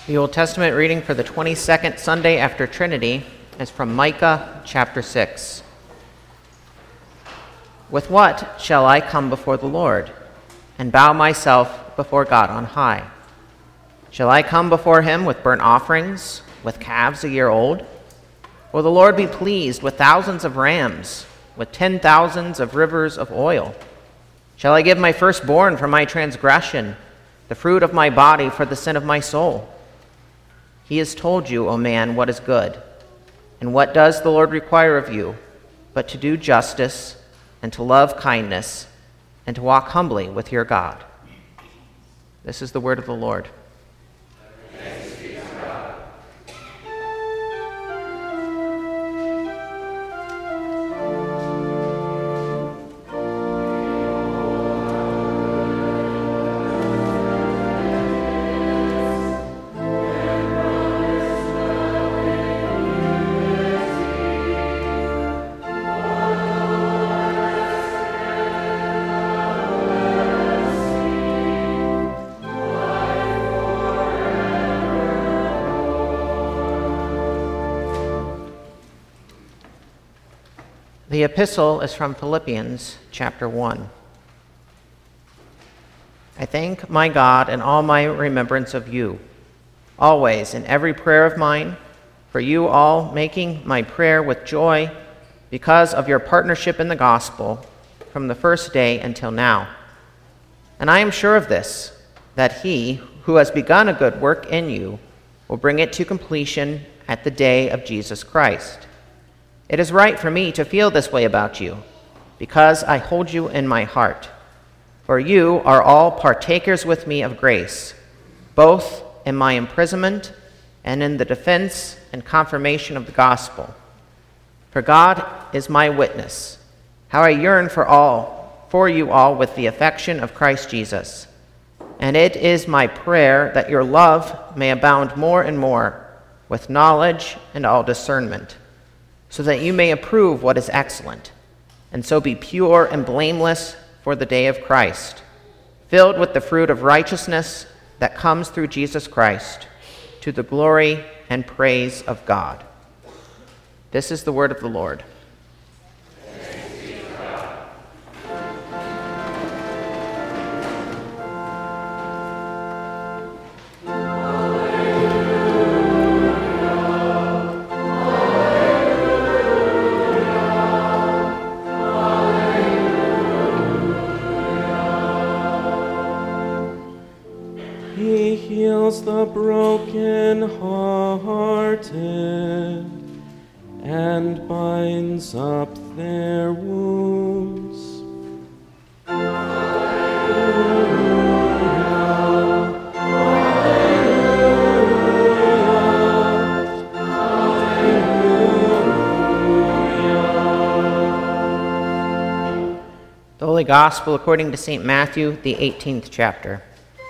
The Old Testament reading for the 22nd Sunday after Trinity is from Micah chapter 6. With what shall I come before the Lord and bow myself before God on high? Shall I come before him with burnt offerings, with calves a year old? Will the Lord be pleased with thousands of rams, with 10,000s of rivers of oil? Shall I give my firstborn for my transgression, the fruit of my body for the sin of my soul? He has told you, O man, what is good. And what does the Lord require of you, but to do justice, and to love kindness, and to walk humbly with your God? This is the word of the Lord. Thanks be to God. The epistle is from Philippians chapter 1. I thank my God in all my remembrance of you, always in every prayer of mine, for you all, making my prayer with joy because of your partnership in the gospel from the first day until now. And I am sure of this, that he who has begun a good work in you will bring it to completion at the day of Jesus Christ. It is right for me to feel this way about you, because I hold you in my heart. For you are all partakers with me of grace, both in my imprisonment and in the defense and confirmation of the gospel. For God is my witness, how I yearn for you all with the affection of Christ Jesus. And it is my prayer that your love may abound more and more with knowledge and all discernment, so that you may approve what is excellent, and so be pure and blameless for the day of Christ, filled with the fruit of righteousness that comes through Jesus Christ, to the glory and praise of God. This is the word of the Lord. He heals the broken-hearted and binds up their wounds. The Holy Gospel according to St. Matthew, the 18th chapter.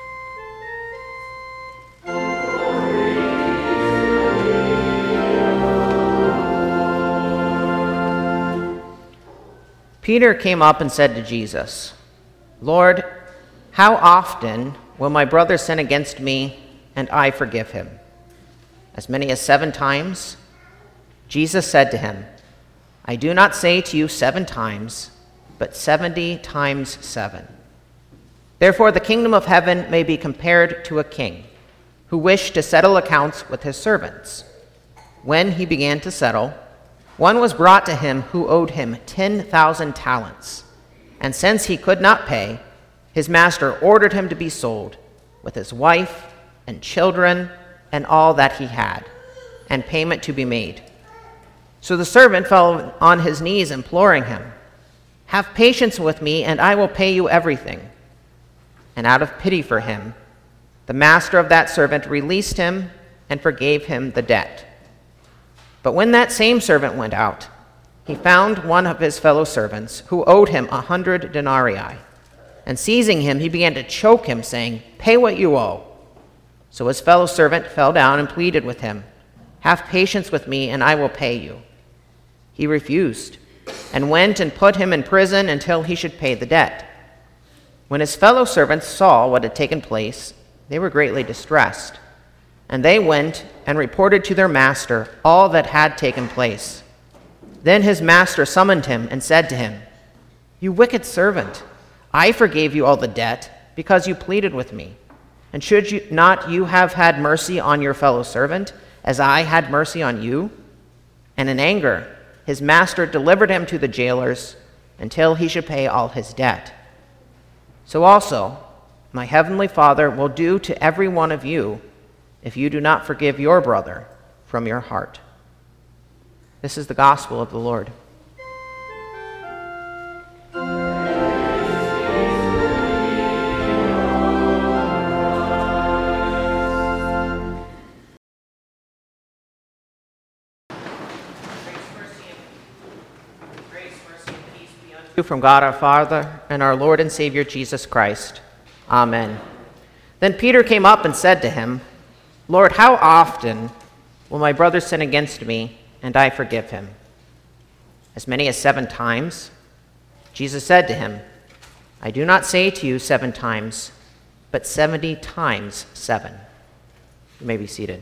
Peter came up and said to Jesus, Lord, how often will my brother sin against me and I forgive him? As many as 7 times? Jesus said to him, I do not say to you 7 times, but 70 times 7. Therefore the kingdom of heaven may be compared to a king who wished to settle accounts with his servants. When he began to settle, one was brought to him who owed him 10,000 talents. And since he could not pay, his master ordered him to be sold, with his wife and children and all that he had, and payment to be made. So the servant fell on his knees, imploring him, Have patience with me, and I will pay you everything. And out of pity for him, the master of that servant released him and forgave him the debt. But when that same servant went out, he found one of his fellow servants who owed him 100 denarii. And seizing him, he began to choke him, saying, Pay what you owe. So his fellow servant fell down and pleaded with him, Have patience with me, and I will pay you. He refused, and went and put him in prison until he should pay the debt. When his fellow servants saw what had taken place, they were greatly distressed. And they went and reported to their master all that had taken place. Then his master summoned him and said to him, "You wicked servant, I forgave you all the debt because you pleaded with me. And should you not have had mercy on your fellow servant, as I had mercy on you?" And in anger, his master delivered him to the jailers until he should pay all his debt. So also, my heavenly Father will do to every one of you if you do not forgive your brother from your heart. This is the gospel of the Lord. From God our Father and our Lord and Savior Jesus Christ. Amen. Then Peter came up and said to him, "Lord, how often will my brother sin against me and I forgive him? As many as 7 times?" Jesus said to him, "I do not say to you 7 times, but 70 times 7. You may be seated.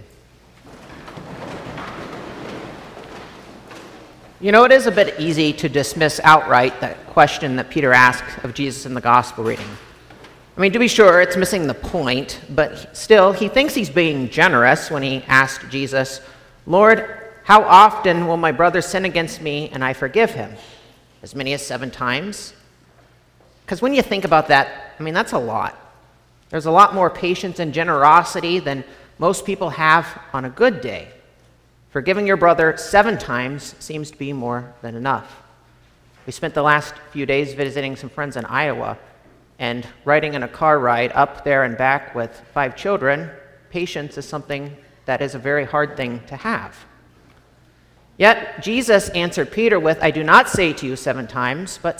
You know, it is a bit easy to dismiss outright that question that Peter asked of Jesus in the gospel reading. I mean, to be sure, it's missing the point, but still, he thinks he's being generous when he asked Jesus, "Lord, how often will my brother sin against me and I forgive him? As many as 7 times?" Because when you think about that, I mean, that's a lot. There's a lot more patience and generosity than most people have on a good day. Forgiving your brother 7 times seems to be more than enough. We spent the last few days visiting some friends in Iowa, and riding in a car ride up there and back with 5 children, patience is something that is a very hard thing to have. Yet Jesus answered Peter with, "I do not say to you 7 times, but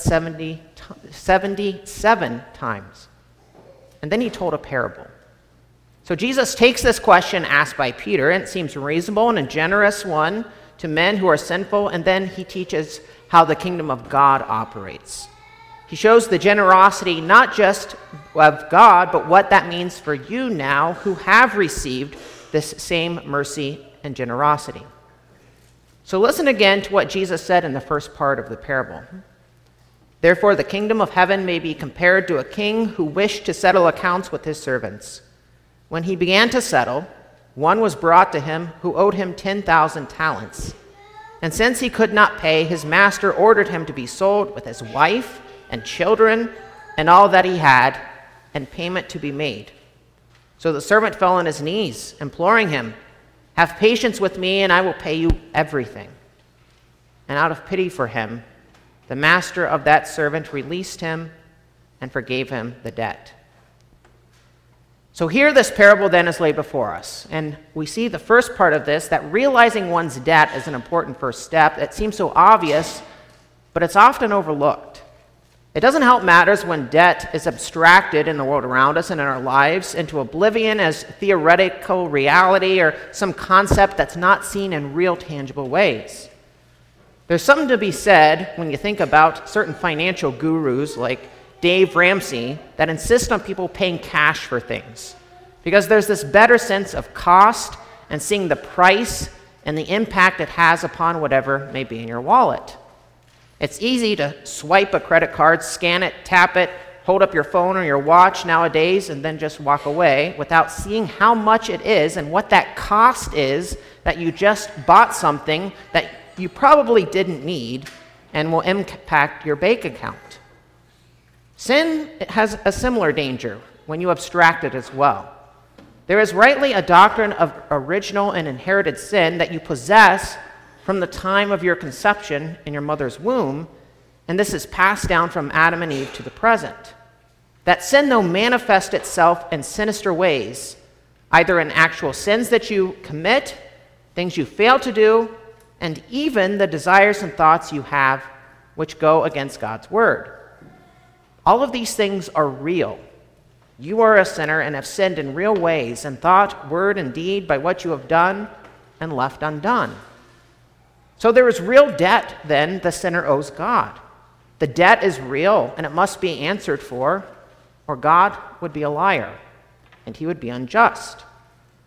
77 times." And then he told a parable. So Jesus takes this question asked by Peter, and it seems reasonable and a generous one to men who are sinful, and then he teaches how the kingdom of God operates. He shows the generosity not just of God, but what that means for you now who have received this same mercy and generosity. So listen again to what Jesus said in the first part of the parable. "Therefore the kingdom of heaven may be compared to a king who wished to settle accounts with his servants. When he began to settle, one was brought to him who owed him 10,000 talents. And since he could not pay, his master ordered him to be sold with his wife and children and all that he had, and payment to be made. So the servant fell on his knees, imploring him, 'Have patience with me, and I will pay you everything.' And out of pity for him, the master of that servant released him and forgave him the debt." So here this parable then is laid before us, and we see the first part of this, that realizing one's debt is an important first step. It seems so obvious, but it's often overlooked. It doesn't help matters when debt is abstracted in the world around us and in our lives into oblivion as theoretical reality or some concept that's not seen in real tangible ways. There's something to be said when you think about certain financial gurus like Dave Ramsey that insist on people paying cash for things, because there's this better sense of cost and seeing the price and the impact it has upon whatever may be in your wallet. It's easy to swipe a credit card, scan it, tap it, hold up your phone or your watch nowadays, and then just walk away without seeing how much it is and what that cost is that you just bought something that you probably didn't need and will impact your bank account. Sin has a similar danger when you abstract it as well. There is rightly a doctrine of original and inherited sin that you possess from the time of your conception in your mother's womb, and this is passed down from Adam and Eve to the present. That sin, though, manifests itself in sinister ways, either in actual sins that you commit, things you fail to do, and even the desires and thoughts you have which go against God's word. All of these things are real. You are a sinner and have sinned in real ways in thought, word, and deed by what you have done and left undone. So there is real debt, then, the sinner owes God. The debt is real, and it must be answered for, or God would be a liar, and he would be unjust.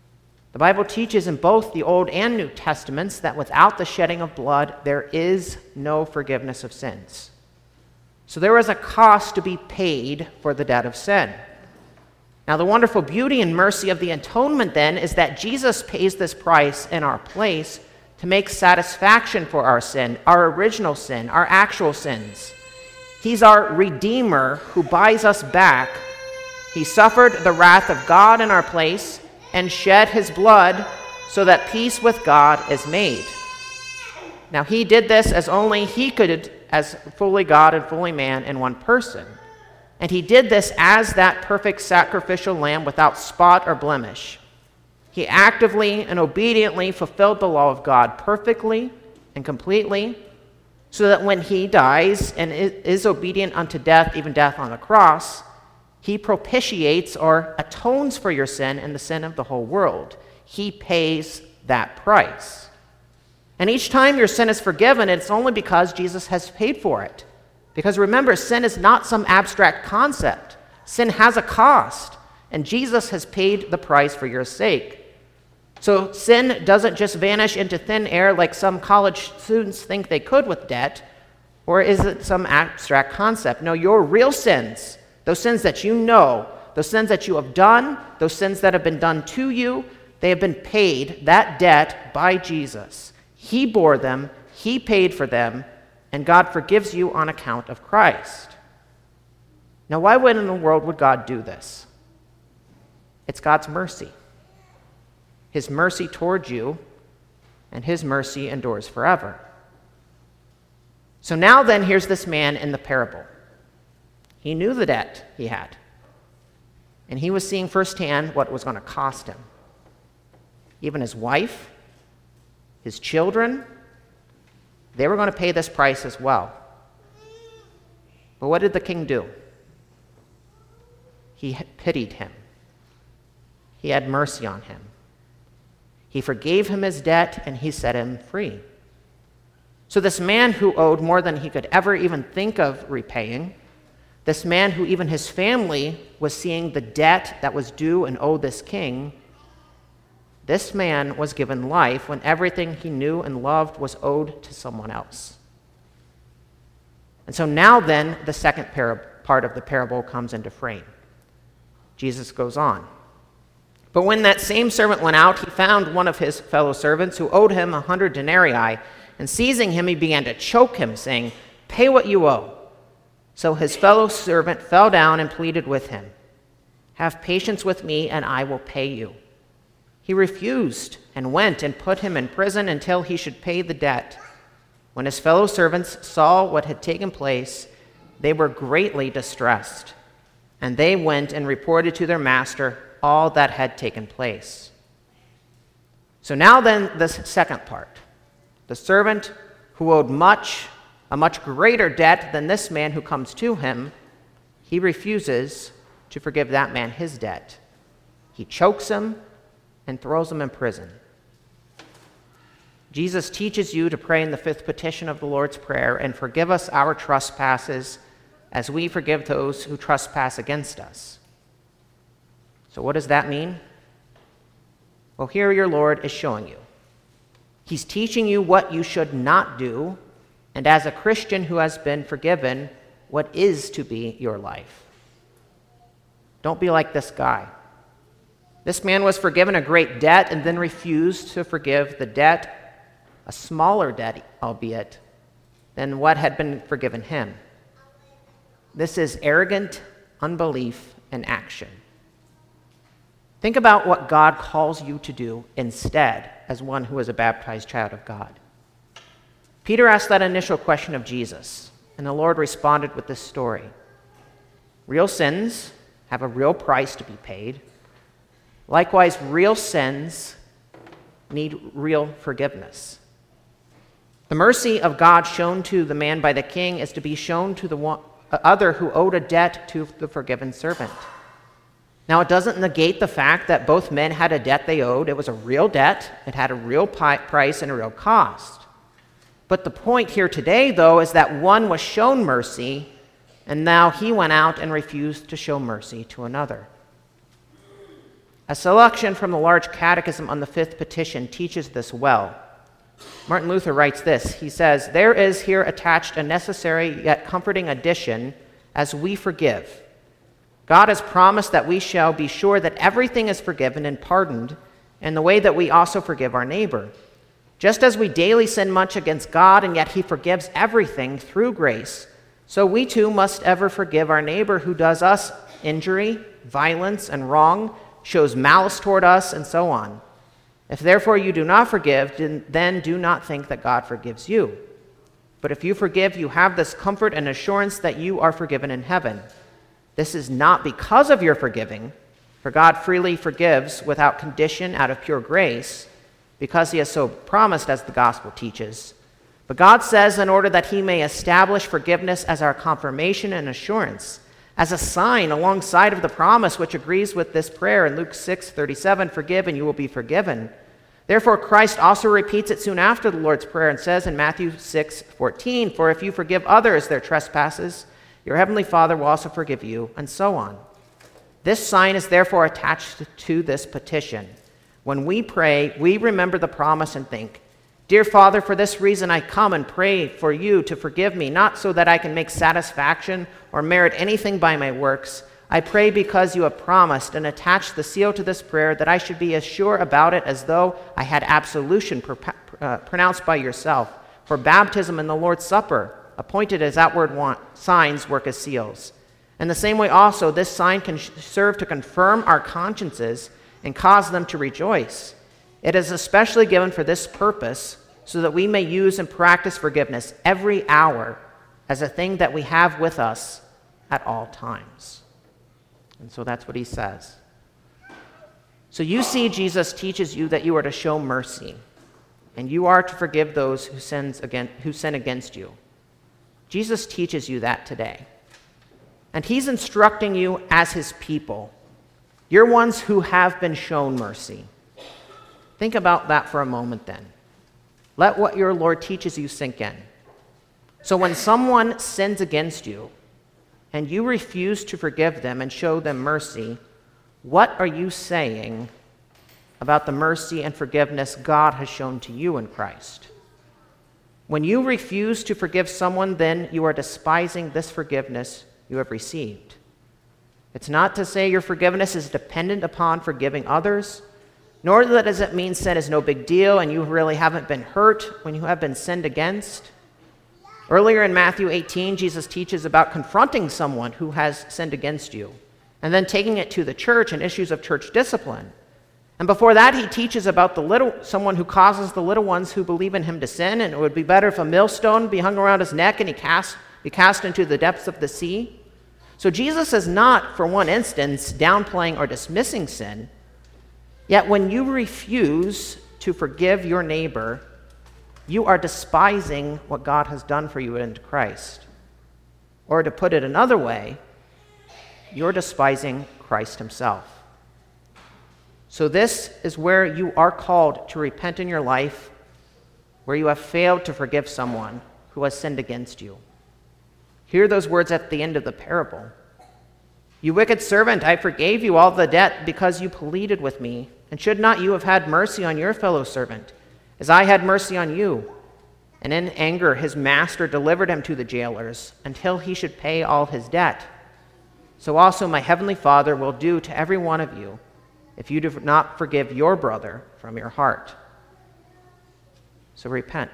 The Bible teaches in both the Old and New Testaments that without the shedding of blood, there is no forgiveness of sins. So there is a cost to be paid for the debt of sin. Now, the wonderful beauty and mercy of the atonement then is that Jesus pays this price in our place to make satisfaction for our sin, our original sin, our actual sins. He's our Redeemer who buys us back. He suffered the wrath of God in our place and shed his blood so that peace with God is made. Now, he did this as only he could, as fully God and fully man in one person. And he did this as that perfect sacrificial lamb without spot or blemish. He actively and obediently fulfilled the law of God perfectly and completely, so that when he dies and is obedient unto death, even death on the cross, he propitiates or atones for your sin and the sin of the whole world. He pays that price. And each time your sin is forgiven, it's only because Jesus has paid for it. Because remember, sin is not some abstract concept. Sin has a cost, and Jesus has paid the price for your sake. So sin doesn't just vanish into thin air like some college students think they could with debt, or is it some abstract concept? No, your real sins, those sins that you know, those sins that you have done, those sins that have been done to you, they have been paid, that debt, by Jesus. He bore them, he paid for them, and God forgives you on account of Christ. Now, why in the world would God do this? It's God's mercy. His mercy towards you, and his mercy endures forever. So now then, here's this man in the parable. He knew the debt he had, and he was seeing firsthand what it was going to cost him. Even his wife, his children, they were going to pay this price as well. But what did the king do? He pitied him. He had mercy on him. He forgave him his debt, and he set him free. So this man who owed more than he could ever even think of repaying, this man who even his family was seeing the debt that was due and owed this king, this man was given life when everything he knew and loved was owed to someone else. And so now then, the second part of the parable comes into frame. Jesus goes on. But when that same servant went out, he found one of his fellow servants who owed him 100 denarii, and seizing him, he began to choke him, saying, "Pay what you owe." So his fellow servant fell down and pleaded with him, "Have patience with me, and I will pay you." He refused and went and put him in prison until he should pay the debt. When his fellow servants saw what had taken place, they were greatly distressed, and they went and reported to their master all that had taken place. So now then, the second part. The servant who owed much, a much greater debt than this man who comes to him, he refuses to forgive that man his debt. He chokes him and throws him in prison. Jesus teaches you to pray in the fifth petition of the Lord's Prayer, and forgive us our trespasses as we forgive those who trespass against us. So what does that mean? Well, here your Lord is showing you. He's teaching you what you should not do, and as a Christian who has been forgiven, what is to be your life. Don't be like this guy. This man was forgiven a great debt and then refused to forgive the debt, a smaller debt, albeit, than what had been forgiven him. This is arrogant unbelief in action. Think about what God calls you to do instead as one who is a baptized child of God. Peter asked that initial question of Jesus, and the Lord responded with this story. Real sins have a real price to be paid. Likewise, real sins need real forgiveness. The mercy of God shown to the man by the king is to be shown to the other who owed a debt to the forgiven servant. Now, it doesn't negate the fact that both men had a debt they owed. It was a real debt. It had a real price and a real cost. But the point here today, though, is that one was shown mercy, and now he went out and refused to show mercy to another. A selection from the large catechism on the fifth petition teaches this well. Martin Luther writes this. He says, "There is here attached a necessary yet comforting addition, as we forgive. God has promised that we shall be sure that everything is forgiven and pardoned in the way that we also forgive our neighbor. Just as we daily sin much against God, and yet he forgives everything through grace, so we too must ever forgive our neighbor who does us injury, violence, and wrong, shows malice toward us, and so on. If therefore you do not forgive, then do not think that God forgives you. But if you forgive, you have this comfort and assurance that you are forgiven in heaven. This is not because of your forgiving, for God freely forgives without condition out of pure grace, because he has so promised, as the gospel teaches. But God says, in order that he may establish forgiveness as our confirmation and assurance, as a sign alongside of the promise which agrees with this prayer in Luke 6:37, forgive and you will be forgiven. Therefore Christ also repeats it soon after the Lord's Prayer and says in Matthew 6:14, for if you forgive others their trespasses, your heavenly Father will also forgive you, and so on. This sign is therefore attached to this petition. When we pray, we remember the promise and think, Dear Father, for this reason I come and pray for you to forgive me, not so that I can make satisfaction or merit anything by my works. I pray because you have promised and attached the seal to this prayer that I should be as sure about it as though I had absolution pronounced by yourself. For baptism and the Lord's Supper, appointed as outward signs, work as seals. In the same way also, this sign can serve to confirm our consciences and cause them to rejoice. It is especially given for this purpose, so that we may use and practice forgiveness every hour as a thing that we have with us at all times. And so that's what he says. So you see, Jesus teaches you that you are to show mercy, and you are to forgive those who sin against you. Jesus teaches you that today. And he's instructing you as his people. You're ones who have been shown mercy. Think about that for a moment then. Let what your Lord teaches you sink in. So when someone sins against you and you refuse to forgive them and show them mercy, what are you saying about the mercy and forgiveness God has shown to you in Christ? When you refuse to forgive someone, then you are despising this forgiveness you have received. It's not to say your forgiveness is dependent upon forgiving others, nor does it mean sin is no big deal and you really haven't been hurt when you have been sinned against. Earlier in Matthew 18, Jesus teaches about confronting someone who has sinned against you, and then taking it to the church and issues of church discipline. And before that, he teaches about someone who causes the little ones who believe in him to sin, and it would be better if a millstone be hung around his neck and he be cast into the depths of the sea. So Jesus is not, for one instance, downplaying or dismissing sin. Yet when you refuse to forgive your neighbor, you are despising what God has done for you in Christ. Or to put it another way, you're despising Christ himself. So this is where you are called to repent in your life, where you have failed to forgive someone who has sinned against you. Hear those words at the end of the parable. You wicked servant, I forgave you all the debt because you pleaded with me. And should not you have had mercy on your fellow servant, as I had mercy on you? And in anger his master delivered him to the jailers until he should pay all his debt. So also my heavenly Father will do to every one of you if you do not forgive your brother from your heart. So repent.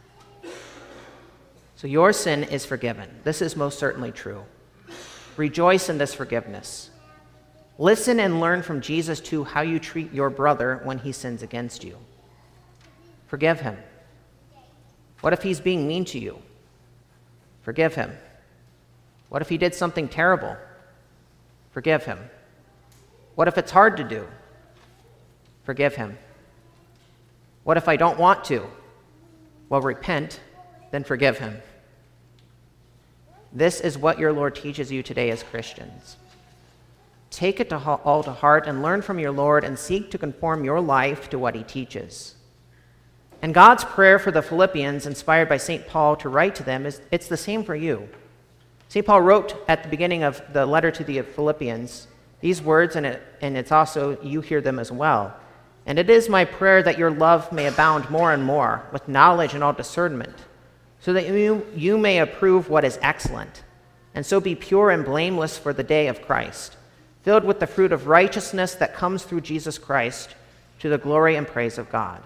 So your sin is forgiven. This is most certainly true. Rejoice in this forgiveness. Listen and learn from Jesus, too, how you treat your brother when he sins against you. Forgive him. What if he's being mean to you? Forgive him. What if he did something terrible? Forgive him. What if it's hard to do? Forgive him. What if I don't want to? Well, repent, then forgive him. This is what your Lord teaches you today as Christians. Take it all to heart and learn from your Lord and seek to conform your life to what he teaches. And God's prayer for the Philippians, inspired by St. Paul to write to them, it's the same for you. St. Paul wrote at the beginning of the letter to the Philippians, These words, and it's also, you hear them as well. And it is my prayer that your love may abound more and more with knowledge and all discernment, so that you may approve what is excellent, and so be pure and blameless for the day of Christ, filled with the fruit of righteousness that comes through Jesus Christ, to the glory and praise of God.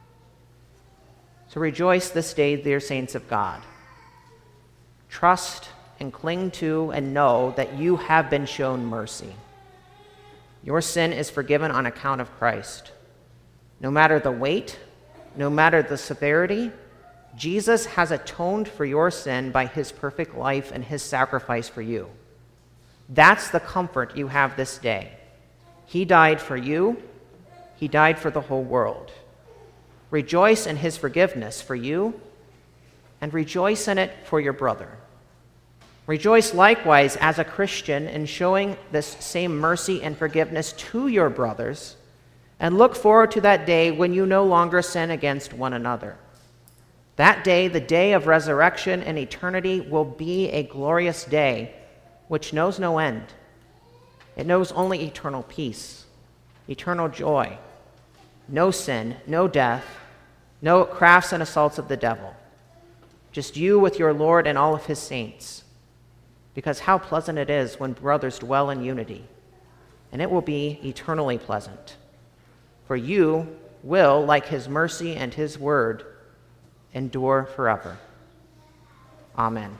So rejoice this day, dear saints of God. Trust and cling to and know that you have been shown mercy. Your sin is forgiven on account of Christ. No matter the weight, no matter the severity, Jesus has atoned for your sin by his perfect life and his sacrifice for you. That's the comfort you have this day. He died for you. He died for the whole world. Rejoice in his forgiveness for you, and rejoice in it for your brother. Rejoice likewise as a Christian in showing this same mercy and forgiveness to your brothers, and look forward to that day when you no longer sin against one another. That day, the day of resurrection and eternity, will be a glorious day which knows no end. It knows only eternal peace, eternal joy, no sin, no death, no crafts and assaults of the devil. Just you with your Lord and all of his saints. Because how pleasant it is when brothers dwell in unity, and it will be eternally pleasant. For you will, like his mercy and his word, endure forever. Amen.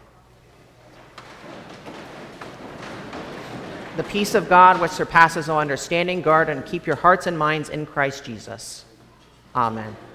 The peace of God, which surpasses all understanding, guard and keep your hearts and minds in Christ Jesus. Amen.